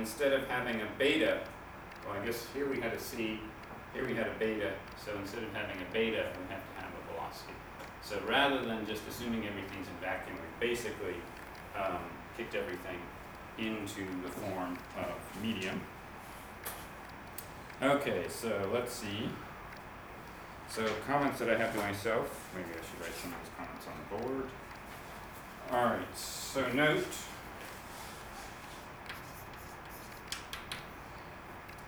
instead of having a beta, well, I guess here we had a C, here we had a beta, so instead of having a beta, we have to have a velocity. So rather than just assuming everything's in vacuum, we basically kicked everything into the form of medium. Okay, so let's see. So comments that I have to myself, maybe I should write some of those comments on the board. Alright, so note